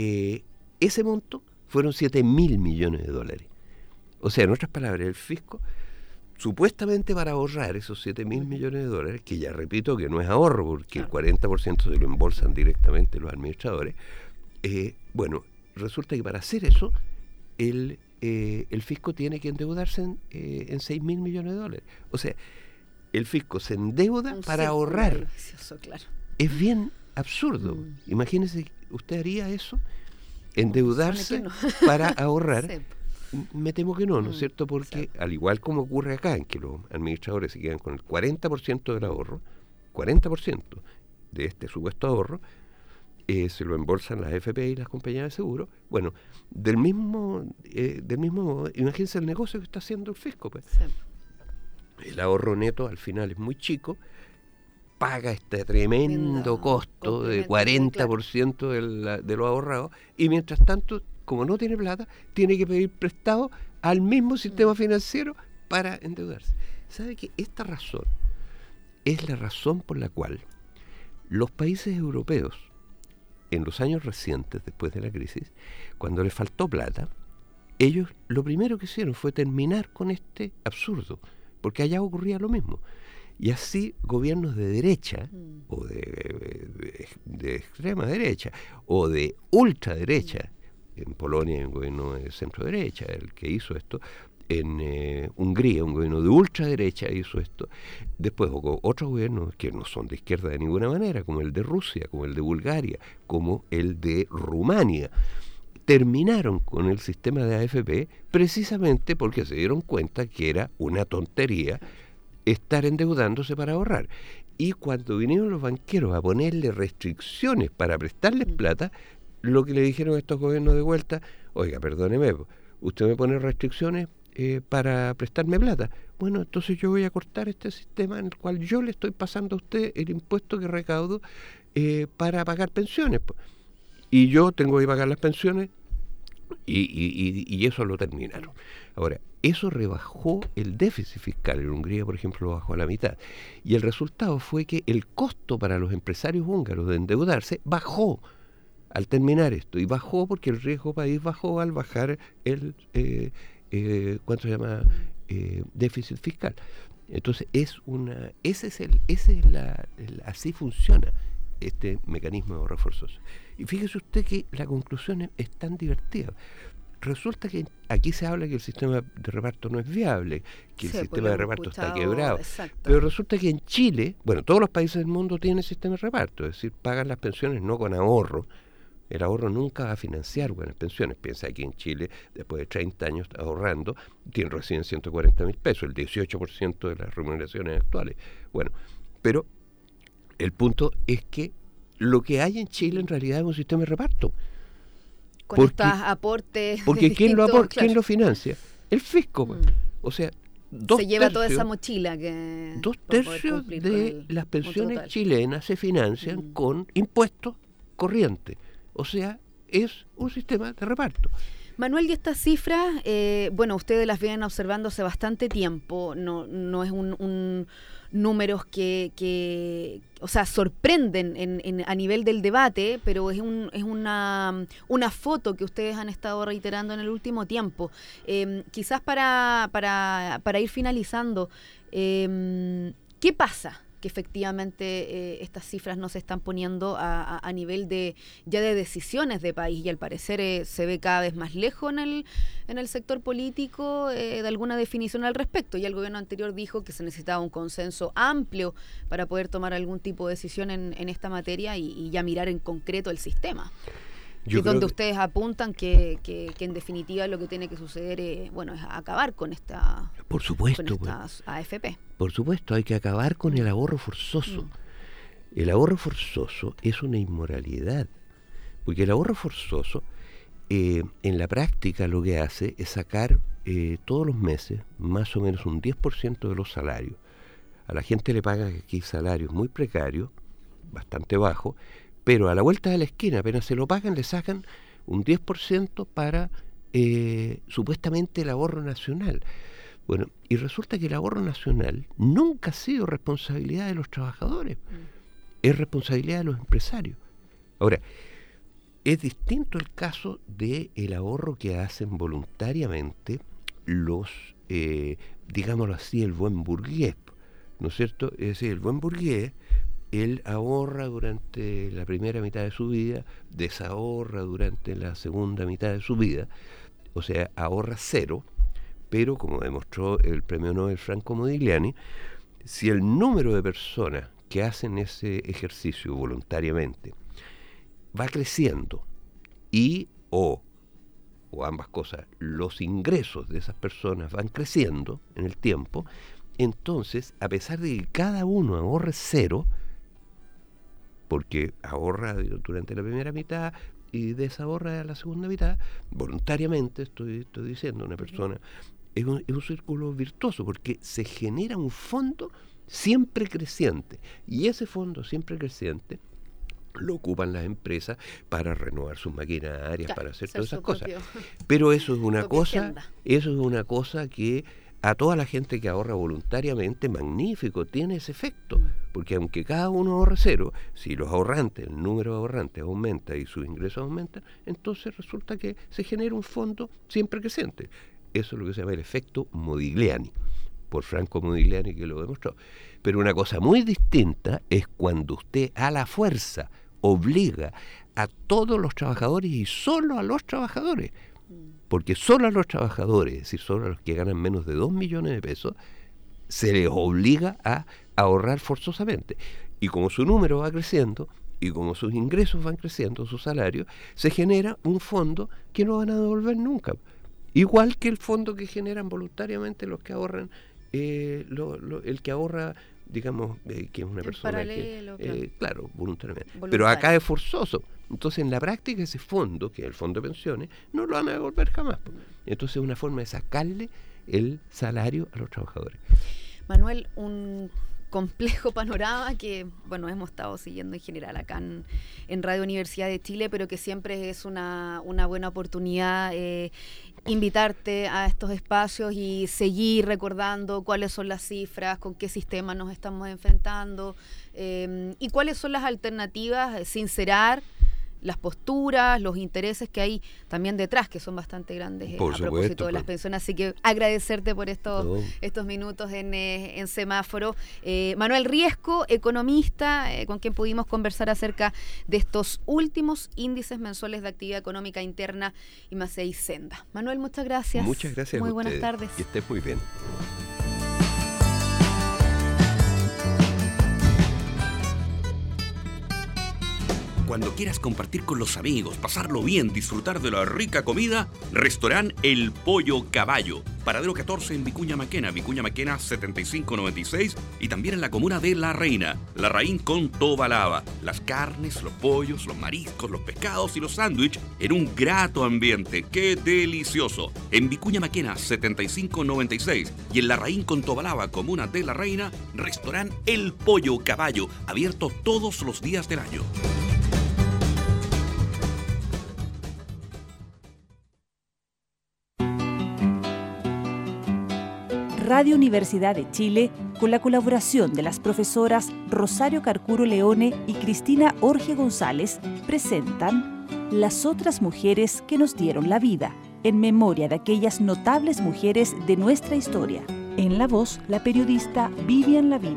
Speaker 4: ese monto fueron 7.000 millones de dólares. O sea, en otras palabras, el fisco supuestamente para ahorrar esos 7.000 millones de dólares, que ya repito que no es ahorro, porque el 40% se lo embolsan directamente los administradores. Bueno, resulta que para hacer eso, el fisco tiene que endeudarse en 6.000 millones de dólares. O sea, el fisco se endeuda para ahorrar.
Speaker 2: Claro.
Speaker 4: Es bien absurdo. Imagínese, ¿usted haría eso? Endeudarse para ahorrar. Sí. Me temo que no, ¿no es cierto? Porque al igual como ocurre acá, en que los administradores se quedan con el 40% del ahorro, 40% de este supuesto ahorro, se lo embolsan las AFP y las compañías de seguro. Bueno, del mismo modo, imagínense el negocio que está haciendo el fisco. Pues. Sí. El ahorro neto al final es muy chico, paga este tremendo costo de 40% de lo ahorrado, y mientras tanto, como no tiene plata, tiene que pedir prestado al mismo sistema financiero para endeudarse. ¿Sabe que esta razón es la razón por la cual los países europeos, en los años recientes, después de la crisis, cuando les faltó plata, ellos lo primero que hicieron fue terminar con este absurdo, porque allá ocurría lo mismo. Y así gobiernos de derecha, o de extrema derecha, o de ultraderecha, en Polonia hay un gobierno de centro derecha el que hizo esto, en Hungría un gobierno de ultraderecha hizo esto, después otros gobiernos que no son de izquierda de ninguna manera, como el de Rusia, como el de Bulgaria, como el de Rumania, terminaron con el sistema de AFP precisamente porque se dieron cuenta que era una tontería estar endeudándose para ahorrar. Y cuando vinieron los banqueros a ponerle restricciones para prestarles plata, lo que le dijeron a estos gobiernos de vuelta: oiga, perdóneme, usted me pone restricciones para prestarme plata. Bueno, entonces yo voy a cortar este sistema en el cual yo le estoy pasando a usted el impuesto que recaudo para pagar pensiones. Y yo tengo que pagar las pensiones y eso lo terminaron. Ahora, eso rebajó el déficit fiscal. En Hungría, por ejemplo, lo bajó a la mitad. Y el resultado fue que el costo para los empresarios húngaros de endeudarse bajó al terminar esto. Y bajó porque el riesgo país bajó al bajar el ¿cuánto se llama? Déficit fiscal. Entonces así funciona este mecanismo de ahorro forzoso. Y fíjese usted que la conclusión es tan divertida. Resulta que aquí se habla que el sistema de reparto no es viable, que el sistema de reparto está quebrado. Exacto. Pero resulta que en Chile, bueno, todos los países del mundo tienen sistema de reparto, es decir, pagan las pensiones no con ahorro. El ahorro nunca va a financiar buenas pensiones. Piensa que en Chile, después de 30 años ahorrando, reciben 140.000 pesos, el 18% de las remuneraciones actuales. Bueno, pero el punto es que lo que hay en Chile en realidad es un sistema de reparto.
Speaker 2: Con estos aportes.
Speaker 4: Porque ¿quién lo financia? El fisco. O sea,
Speaker 2: se lleva toda esa mochila que
Speaker 4: 2/3 de las pensiones chilenas se financian con impuestos corrientes. O sea, es un sistema de reparto.
Speaker 2: Manuel, y estas cifras, bueno, ustedes las vienen observando hace bastante tiempo, no es un números que o sea, sorprenden a nivel del debate, pero es una foto que ustedes han estado reiterando en el último tiempo. Quizás para ir finalizando, ¿qué pasa? Que efectivamente estas cifras no se están poniendo a nivel de decisiones de país, y al parecer se ve cada vez más lejos en el sector político de alguna definición al respecto. Ya el gobierno anterior dijo que se necesitaba un consenso amplio para poder tomar algún tipo de decisión en esta materia y ya mirar en concreto el sistema. Y es donde ustedes apuntan que en definitiva lo que tiene que suceder es acabar con estas AFP.
Speaker 4: Por supuesto, hay que acabar con el ahorro forzoso. El ahorro forzoso es una inmoralidad, porque el ahorro forzoso en la práctica lo que hace es sacar todos los meses más o menos un 10% de los salarios. A la gente le pagan aquí salarios muy precarios, bastante bajos, pero a la vuelta de la esquina, apenas se lo pagan, le sacan un 10% para supuestamente el ahorro nacional. Bueno, y resulta que el ahorro nacional nunca ha sido responsabilidad de los trabajadores, es responsabilidad de los empresarios. Ahora, es distinto el caso del ahorro que hacen voluntariamente los digámoslo así, el buen burgués, ¿no es cierto? Es decir, el buen burgués, él ahorra durante la primera mitad de su vida, desahorra durante la segunda mitad de su vida, o sea, ahorra cero, pero como demostró el premio Nobel Franco Modigliani, si el número de personas que hacen ese ejercicio voluntariamente va creciendo y o ambas cosas, los ingresos de esas personas van creciendo en el tiempo, entonces, a pesar de que cada uno ahorre cero, porque ahorra durante la primera mitad y desahorra la segunda mitad, voluntariamente, estoy diciendo, una persona, es un círculo virtuoso, porque se genera un fondo siempre creciente, y ese fondo siempre creciente lo ocupan las empresas para renovar sus maquinarias, claro, para hacer todas esas cosas. Pero eso es una cosa que a toda la gente que ahorra voluntariamente, magnífico, tiene ese efecto, porque aunque cada uno ahorre cero, si los ahorrantes, el número de ahorrantes aumenta y sus ingresos aumentan, entonces resulta que se genera un fondo siempre creciente. Eso es lo que se llama el efecto Modigliani, por Franco Modigliani, que lo demostró. Pero una cosa muy distinta es cuando usted a la fuerza obliga a todos los trabajadores y solo a los trabajadores, porque solo a los trabajadores, es decir, solo a los que ganan menos de 2 millones de pesos, se les obliga a ahorrar forzosamente. Y como su número va creciendo, y como sus ingresos van creciendo, su salario, se genera un fondo que no van a devolver nunca. Igual que el fondo que generan voluntariamente los que ahorran, el que ahorra, digamos, que es una persona
Speaker 2: paralelo,
Speaker 4: claro, voluntariamente. Pero acá es forzoso. Entonces, en la práctica, ese fondo, que es el fondo de pensiones, no lo van a devolver jamás. Entonces, es una forma de sacarle el salario a los trabajadores.
Speaker 2: Manuel, un complejo panorama que, bueno, hemos estado siguiendo en general acá en Radio Universidad de Chile, pero que siempre es una buena oportunidad invitarte a estos espacios y seguir recordando cuáles son las cifras, con qué sistema nos estamos enfrentando y cuáles son las alternativas, sincerar las posturas, los intereses que hay también detrás, que son bastante grandes a propósito de las pensiones. Así que agradecerte por estos minutos en Semáforo. Manuel Riesco, economista, con quien pudimos conversar acerca de estos últimos índices mensuales de actividad económica interna IMACEI y Senda. Manuel, muchas gracias.
Speaker 4: Muchas gracias.
Speaker 2: Muy buenas tardes.
Speaker 4: Que estés muy bien.
Speaker 5: Cuando quieras compartir con los amigos, pasarlo bien, disfrutar de la rica comida, Restaurant El Pollo Caballo. Paradero 14 en Vicuña Maquena 7596, y también en la comuna de La Reina. La Raín con Tobalaba. Las carnes, los pollos, los mariscos, los pescados y los sándwiches en un grato ambiente. ¡Qué delicioso! En Vicuña Maquena 7596 y en La Raín con Tobalaba, comuna de La Reina, Restaurant El Pollo Caballo, abierto todos los días del año.
Speaker 1: Radio Universidad de Chile, con la colaboración de las profesoras Rosario Carcuro Leone y Cristina Orge González, presentan Las otras mujeres que nos dieron la vida, en memoria de aquellas notables mujeres de nuestra historia. En la voz, la periodista Vivian Lavín.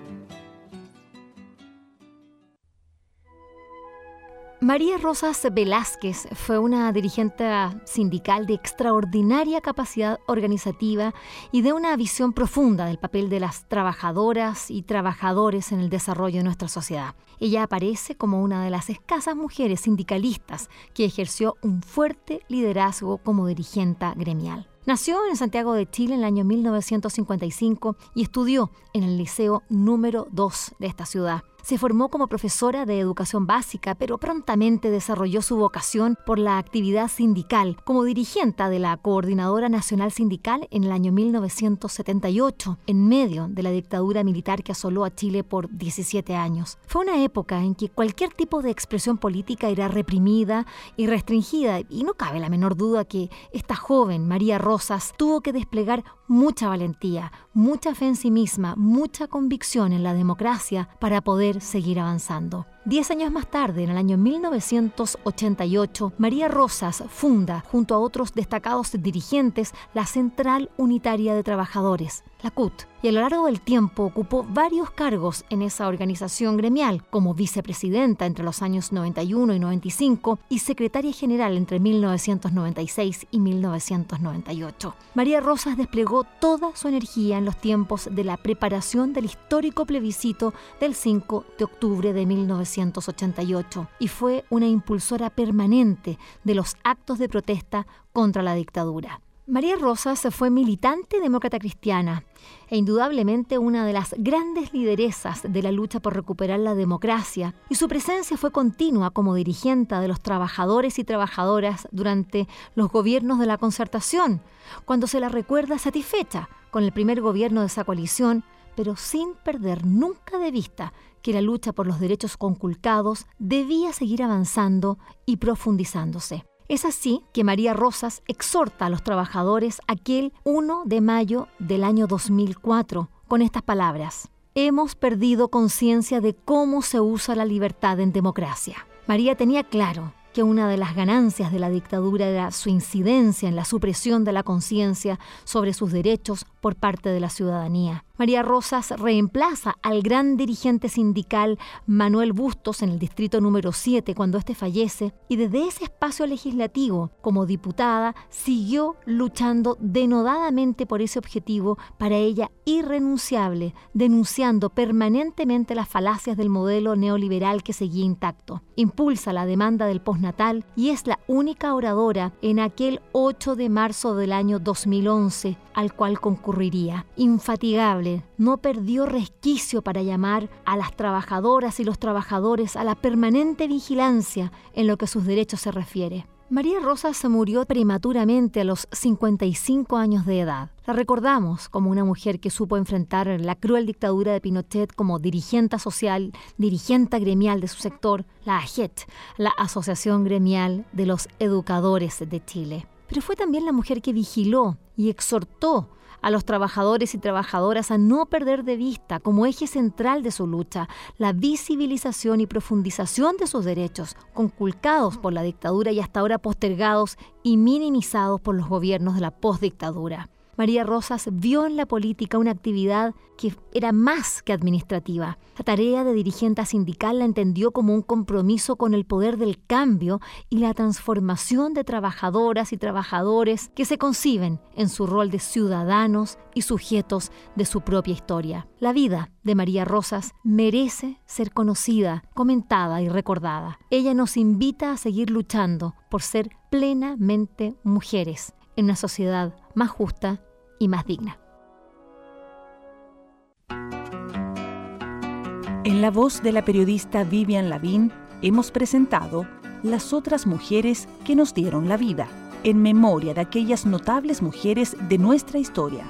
Speaker 6: María Rosas Velázquez fue una dirigente sindical de extraordinaria capacidad organizativa y de una visión profunda del papel de las trabajadoras y trabajadores en el desarrollo de nuestra sociedad. Ella aparece como una de las escasas mujeres sindicalistas que ejerció un fuerte liderazgo como dirigente gremial. Nació en Santiago de Chile en el año 1955 y estudió en el Liceo número 2 de esta ciudad. Se formó como profesora de educación básica, pero prontamente desarrolló su vocación por la actividad sindical como dirigente de la Coordinadora Nacional Sindical en el año 1978, en medio de la dictadura militar que asoló a Chile por 17 años. Fue una época en que cualquier tipo de expresión política era reprimida y restringida, y no cabe la menor duda que esta joven, María Rosas, tuvo que desplegar mucha valentía, mucha fe en sí misma, mucha convicción en la democracia para poder seguir avanzando. 10 años más tarde, en el año 1988, María Rosas funda, junto a otros destacados dirigentes, la Central Unitaria de Trabajadores, la CUT, y a lo largo del tiempo ocupó varios cargos en esa organización gremial, como vicepresidenta entre los años 91 y 95 y secretaria general entre 1996 y 1998. María Rosas desplegó toda su energía en los tiempos de la preparación del histórico plebiscito del 5 de octubre de 1988 y fue una impulsora permanente de los actos de protesta contra la dictadura. María Rosas fue militante demócrata cristiana e indudablemente una de las grandes lideresas de la lucha por recuperar la democracia, y su presencia fue continua como dirigente de los trabajadores y trabajadoras durante los gobiernos de la Concertación, cuando se la recuerda satisfecha con el primer gobierno de esa coalición, pero sin perder nunca de vista que la lucha por los derechos conculcados debía seguir avanzando y profundizándose. Es así que María Rosas exhorta a los trabajadores aquel 1 de mayo del año 2004 con estas palabras: hemos perdido conciencia de cómo se usa la libertad en democracia. María tenía claro que una de las ganancias de la dictadura era su incidencia en la supresión de la conciencia sobre sus derechos por parte de la ciudadanía. María Rosas reemplaza al gran dirigente sindical Manuel Bustos en el distrito número 7 cuando éste fallece, y desde ese espacio legislativo, como diputada, siguió luchando denodadamente por ese objetivo, para ella irrenunciable, denunciando permanentemente las falacias del modelo neoliberal que seguía intacto. Impulsa la demanda del postnatal y es la única oradora en aquel 8 de marzo del año 2011 al cual concurriría. Infatigable, no perdió resquicio para llamar a las trabajadoras y los trabajadores a la permanente vigilancia en lo que a sus derechos se refiere. María Rosas se murió prematuramente a los 55 años de edad. La recordamos como una mujer que supo enfrentar la cruel dictadura de Pinochet como dirigente social, dirigente gremial de su sector, la AGET, la Asociación Gremial de los Educadores de Chile. Pero fue también la mujer que vigiló y exhortó a los trabajadores y trabajadoras a no perder de vista como eje central de su lucha la visibilización y profundización de sus derechos, conculcados por la dictadura y hasta ahora postergados y minimizados por los gobiernos de la postdictadura. María Rosas vio en la política una actividad que era más que administrativa. La tarea de dirigente sindical la entendió como un compromiso con el poder del cambio y la transformación de trabajadoras y trabajadores que se conciben en su rol de ciudadanos y sujetos de su propia historia. La vida de María Rosas merece ser conocida, comentada y recordada. Ella nos invita a seguir luchando por ser plenamente mujeres en una sociedad más justa y más digna.
Speaker 1: En la voz de la periodista Vivian Lavín hemos presentado Las otras mujeres que nos dieron la vida, en memoria de aquellas notables mujeres de nuestra historia.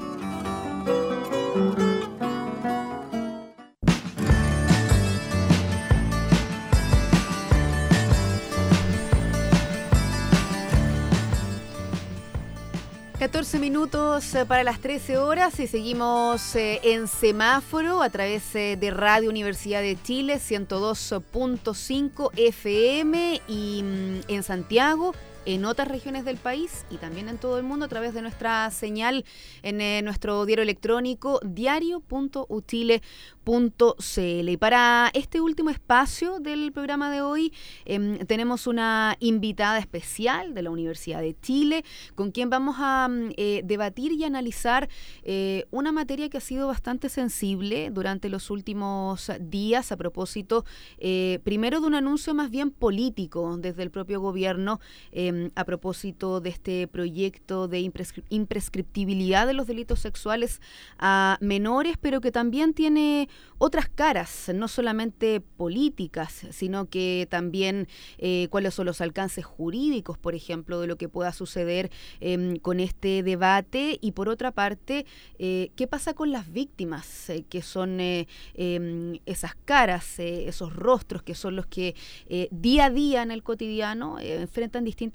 Speaker 2: Minutos para las 13 horas y seguimos en semáforo a través de Radio Universidad de Chile 102.5 FM y en Santiago, en otras regiones del país y también en todo el mundo a través de nuestra señal en nuestro diario electrónico diario.uchile.cl. Y para este último espacio del programa de hoy tenemos una invitada especial de la Universidad de Chile con quien vamos a debatir y analizar una materia que ha sido bastante sensible durante los últimos días a propósito primero de un anuncio más bien político desde el propio gobierno a propósito de este proyecto de imprescriptibilidad de los delitos sexuales a menores, pero que también tiene otras caras, no solamente políticas, sino que también cuáles son los alcances jurídicos, por ejemplo, de lo que pueda suceder con este debate. Y por otra parte, ¿qué pasa con las víctimas? Que son esas caras, esos rostros que son los que día a día en el cotidiano enfrentan distintas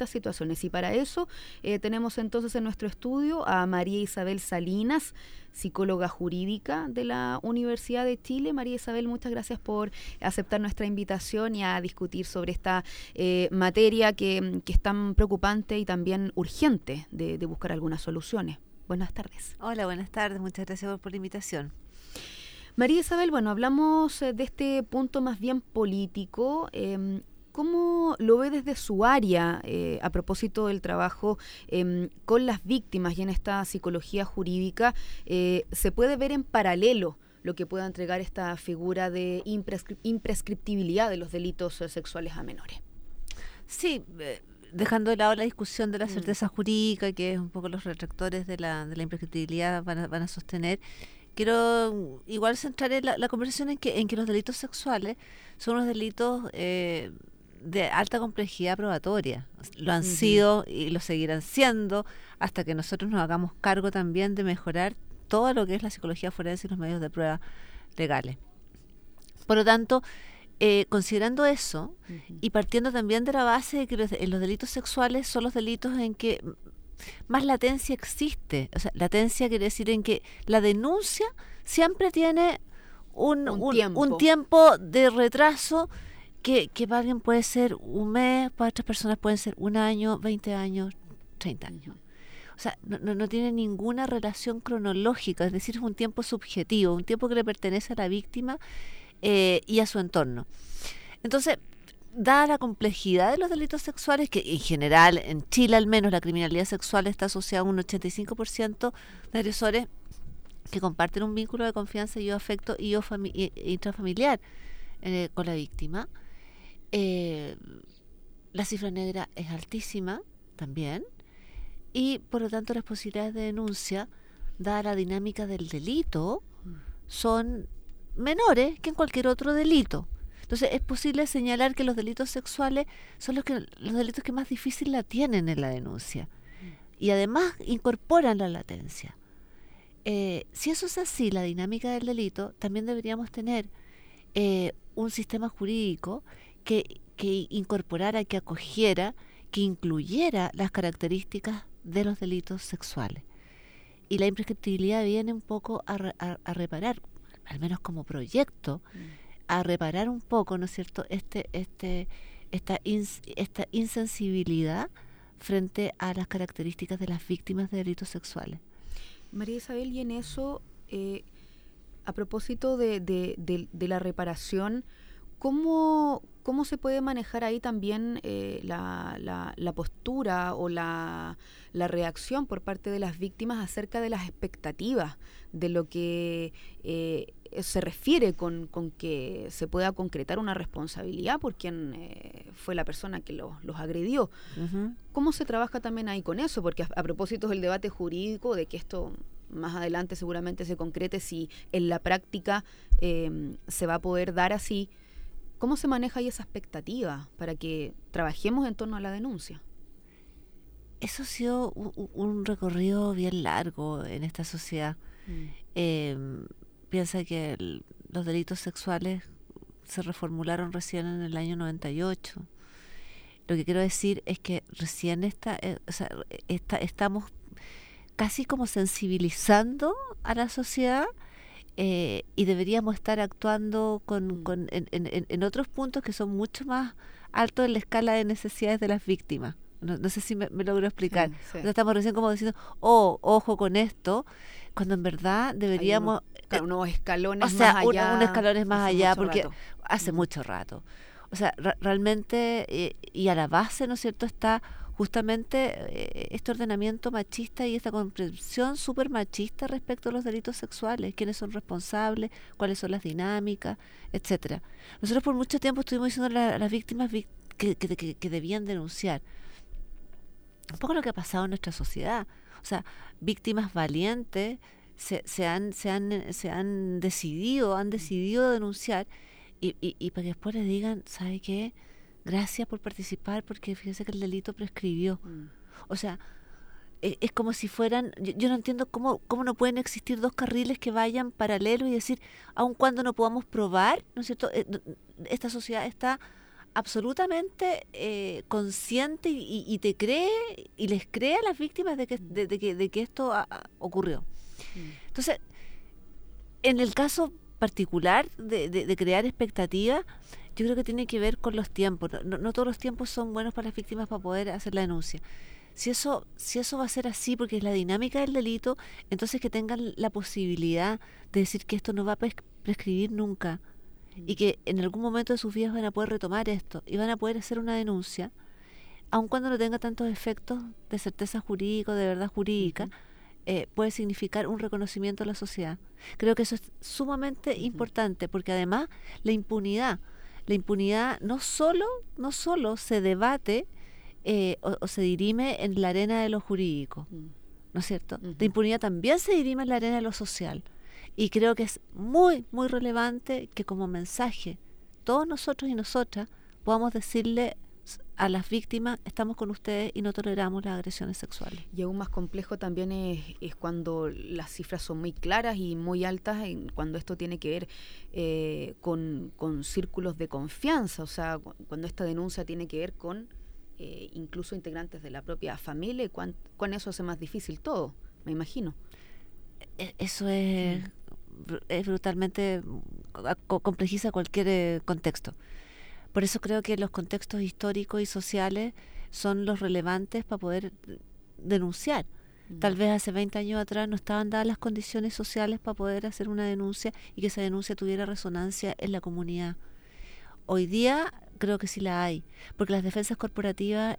Speaker 2: estas situaciones. Y para eso tenemos entonces en nuestro estudio a María Isabel Salinas, psicóloga jurídica de la Universidad de Chile. María Isabel, muchas gracias por aceptar nuestra invitación y a discutir sobre esta materia que es tan preocupante y también urgente de buscar algunas soluciones. Buenas tardes.
Speaker 7: Hola, buenas tardes. Muchas gracias por la invitación.
Speaker 2: María Isabel, bueno, hablamos de este punto más bien político. ¿Cómo lo ve desde su área a propósito del trabajo con las víctimas y en esta psicología jurídica? ¿Se puede ver en paralelo lo que pueda entregar esta figura de imprescriptibilidad de los delitos sexuales a menores?
Speaker 7: Sí, dejando de lado la discusión de la certeza jurídica, que es un poco los retractores de la imprescriptibilidad van a sostener, quiero igual centrar la conversación en que los delitos sexuales son unos delitos de alta complejidad probatoria. Lo han sido y lo seguirán siendo hasta que nosotros nos hagamos cargo también de mejorar todo lo que es la psicología forense y los medios de prueba legales. Por lo tanto, considerando eso y partiendo también de la base de que los delitos sexuales son los delitos en que más latencia existe. O sea, latencia quiere decir en que la denuncia siempre tiene un tiempo de retraso que para alguien puede ser un mes, para otras personas pueden ser 1 año, 20 años, 30 años. O sea, no tiene ninguna relación cronológica, es decir, es un tiempo subjetivo, un tiempo que le pertenece a la víctima y a su entorno. Entonces, dada la complejidad de los delitos sexuales, que en general, en Chile al menos, la criminalidad sexual está asociada a un 85% de agresores que comparten un vínculo de confianza y afecto y intrafamiliar con la víctima, la cifra negra es altísima también, y por lo tanto las posibilidades de denuncia, dada la dinámica del delito, son menores que en cualquier otro delito. Entonces es posible señalar que los delitos sexuales son los delitos que más difícil la tienen en la denuncia y además incorporan la latencia. Si eso es así, la dinámica del delito, también deberíamos tener un sistema jurídico que incorporara, que acogiera, que incluyera las características de los delitos sexuales. Y la imprescriptibilidad viene un poco a reparar, al menos como proyecto, a reparar un poco, ¿no es cierto?, esta insensibilidad frente a las características de las víctimas de delitos sexuales.
Speaker 2: María Isabel, y en eso, a propósito de la reparación, ¿cómo se puede manejar ahí también la postura o la reacción por parte de las víctimas acerca de las expectativas de lo que se refiere con que se pueda concretar una responsabilidad por quien fue la persona que los agredió? ¿Cómo se trabaja también ahí con eso? Porque a propósito del debate jurídico, de que esto más adelante seguramente se concrete si en la práctica se va a poder dar así, ¿cómo se maneja ahí esa expectativa para que trabajemos en torno a la denuncia?
Speaker 7: Eso ha sido un recorrido bien largo en esta sociedad. Piensa que los delitos sexuales se reformularon recién en el año 98. Lo que quiero decir es que recién estamos casi como sensibilizando a la sociedad y deberíamos estar actuando en otros puntos que son mucho más altos en la escala de necesidades de las víctimas. No sé si me logro explicar.
Speaker 2: Sí.
Speaker 7: O sea, estamos recién como diciendo, ojo con esto, cuando en verdad deberíamos...
Speaker 2: unos escalones
Speaker 7: o sea,
Speaker 2: más allá.
Speaker 7: unos escalones más allá, porque
Speaker 2: rato.
Speaker 7: hace mucho rato. O sea, realmente, y a la base, ¿no es cierto?, está justamente este ordenamiento machista y esta comprensión súper machista respecto a los delitos sexuales, quiénes son responsables, cuáles son las dinámicas, etcétera. Nosotros por mucho tiempo estuvimos diciendo a las víctimas que debían denunciar. Un poco lo que ha pasado en nuestra sociedad. O sea, víctimas valientes se han decidido denunciar y para que después les digan, ¿sabe qué? Gracias por participar porque fíjese que el delito prescribió. O sea, es como si fueran... Yo no entiendo cómo no pueden existir dos carriles que vayan paralelos y decir, aun cuando no podamos probar, ¿no es cierto? Esta sociedad está absolutamente consciente y te cree y les cree a las víctimas de que esto ocurrió. Entonces, en el caso particular de crear expectativas, yo creo que tiene que ver con los tiempos. No todos los tiempos son buenos para las víctimas para poder hacer la denuncia. Si eso va a ser así, porque es la dinámica del delito, entonces que tengan la posibilidad de decir que esto no va a prescribir nunca y que en algún momento de sus vidas van a poder retomar esto y van a poder hacer una denuncia, aun cuando no tenga tantos efectos de certeza jurídica o de verdad jurídica, puede significar un reconocimiento a la sociedad. Creo que eso es sumamente importante, porque además la impunidad no solo se debate o se dirime en la arena de lo jurídico, ¿no es cierto? La impunidad también se dirime en la arena de lo social. Y creo que es muy, muy relevante que como mensaje todos nosotros y nosotras podamos decirle a las víctimas: estamos con ustedes y no toleramos las agresiones sexuales.
Speaker 2: Y aún más complejo también es cuando las cifras son muy claras y muy altas, cuando esto tiene que ver con círculos de confianza, o sea, cuando esta denuncia tiene que ver con incluso integrantes de la propia familia, y con eso hace más difícil todo, me imagino.
Speaker 7: Eso es brutalmente, complejiza cualquier contexto. Por eso creo que los contextos históricos y sociales son los relevantes para poder denunciar. Tal vez hace 20 años atrás no estaban dadas las condiciones sociales para poder hacer una denuncia y que esa denuncia tuviera resonancia en la comunidad. Hoy día creo que sí la hay, porque las defensas corporativas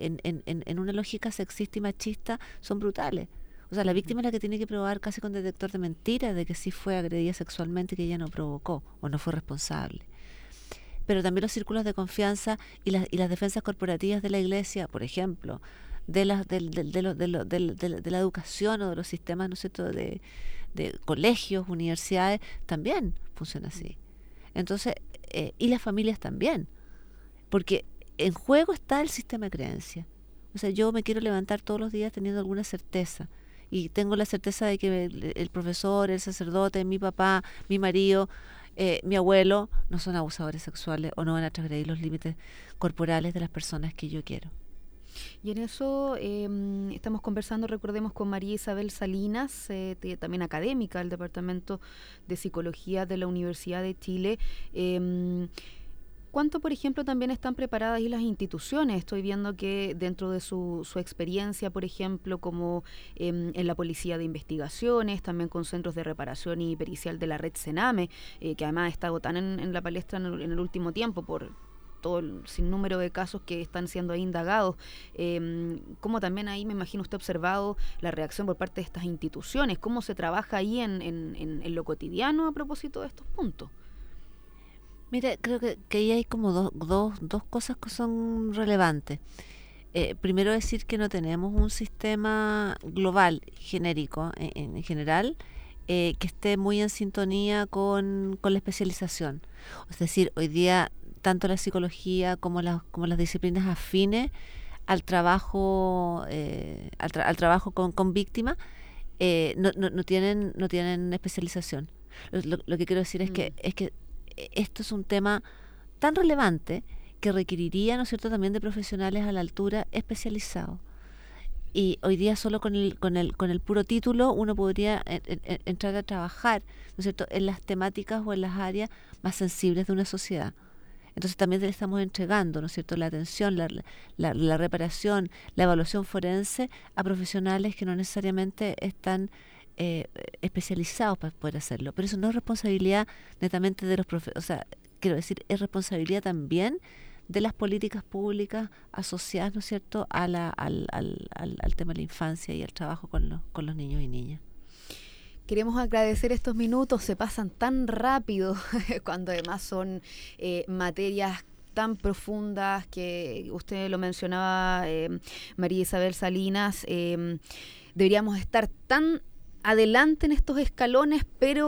Speaker 7: en una lógica sexista y machista son brutales. O sea, la víctima es la que tiene que probar casi con detector de mentiras de que sí fue agredida sexualmente y que ella no provocó o no fue responsable. Pero también los círculos de confianza y las defensas corporativas de la iglesia, por ejemplo, de la educación o de los sistemas, ¿no es cierto?, de colegios, universidades, también funciona así. Entonces, y las familias también, porque en juego está el sistema de creencias. O sea, yo me quiero levantar todos los días teniendo alguna certeza, y tengo la certeza de que el profesor, el sacerdote, mi papá, mi marido, mi abuelo no son abusadores sexuales o no van a transgredir los límites corporales de las personas que yo quiero.
Speaker 2: Y en eso estamos conversando, recordemos, con María Isabel Salinas, también académica del Departamento de Psicología de la Universidad de Chile. ¿Cuánto, por ejemplo, también están preparadas ahí las instituciones? Estoy viendo que dentro de su experiencia, por ejemplo, como en la Policía de Investigaciones, también con centros de reparación y pericial de la red Sename, que además ha estado tan en la palestra en el último tiempo por todo el sinnúmero de casos que están siendo ahí indagados. ¿Cómo también ahí, me imagino, usted ha observado la reacción por parte de estas instituciones? ¿Cómo se trabaja ahí en lo cotidiano a propósito de estos puntos?
Speaker 7: Mira, creo que ahí hay como dos cosas que son relevantes. Primero, decir que no tenemos un sistema global, genérico, en general, que esté muy en sintonía con la especialización. Es decir, hoy día tanto la psicología como las disciplinas afines al trabajo con víctimas no tienen especialización. Lo que quiero decir es que esto es un tema tan relevante que requeriría, ¿no es cierto?, también de profesionales a la altura especializados. Y hoy día solo con el puro título uno podría entrar a trabajar, ¿no es cierto?, en las temáticas o en las áreas más sensibles de una sociedad. Entonces también le estamos entregando, ¿no es cierto?, la atención, la reparación, la evaluación forense a profesionales que no necesariamente están especializados para poder hacerlo. Pero eso no es responsabilidad netamente de los profesores, o sea, quiero decir, es responsabilidad también de las políticas públicas asociadas, ¿no es cierto?, al tema de la infancia y al trabajo con los niños y niñas.
Speaker 2: Queremos agradecer estos minutos, se pasan tan rápido cuando además son materias tan profundas que usted lo mencionaba, María Isabel Salinas. Deberíamos estar tan adelante en estos escalones, pero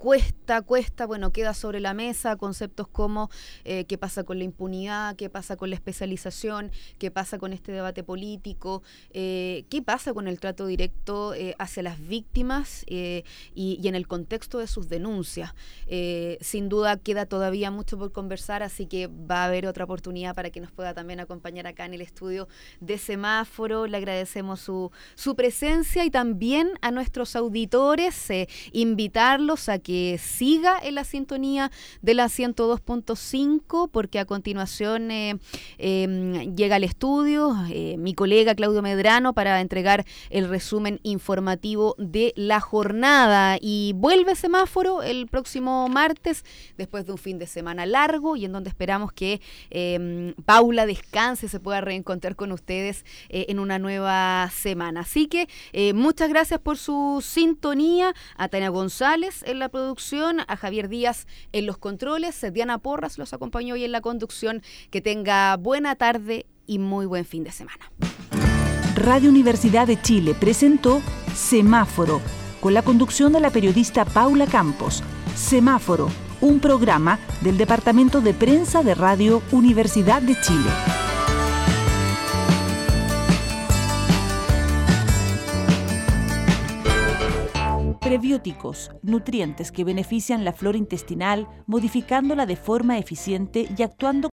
Speaker 2: cuesta, bueno, queda sobre la mesa conceptos como qué pasa con la impunidad, qué pasa con la especialización, qué pasa con este debate político, qué pasa con el trato directo hacia las víctimas y en el contexto de sus denuncias. Sin duda queda todavía mucho por conversar, así que va a haber otra oportunidad para que nos pueda también acompañar acá en el estudio de Semáforo. Le agradecemos su presencia y también a nuestros auditores, invitarlos a que siga en la sintonía de la 102.5, porque a continuación llega al estudio mi colega Claudio Medrano para entregar el resumen informativo de la jornada, y vuelve Semáforo el próximo martes después de un fin de semana largo y en donde esperamos que Paula descanse, se pueda reencontrar con ustedes en una nueva semana. Así que muchas gracias por su sintonía, a Tania González en la producción, a Javier Díaz en los controles, Diana Porras los acompañó hoy en la conducción. Que tenga buena tarde y muy buen fin de semana.
Speaker 1: Radio Universidad de Chile presentó Semáforo, con la conducción de la periodista Paula Campos. Semáforo, un programa del Departamento de Prensa de Radio Universidad de Chile. Prebióticos, nutrientes que benefician la flora intestinal, modificándola de forma eficiente y actuando